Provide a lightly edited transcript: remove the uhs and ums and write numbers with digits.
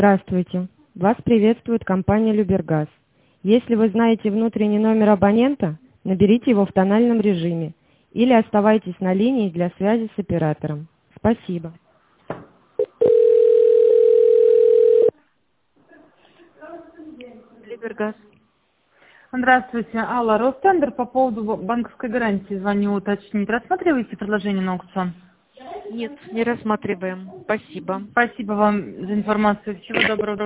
Здравствуйте. Вас приветствует компания «Любергаз». Если вы знаете внутренний номер абонента, наберите его в тональном режиме или оставайтесь на линии для связи с оператором. Спасибо. «Любергаз». Здравствуйте, Алла, Ростендер, по поводу банковской гарантии звоню уточнить. Рассматриваете предложение на аукцион? Нет, не рассматриваем. Спасибо. Спасибо вам за информацию. Всего доброго.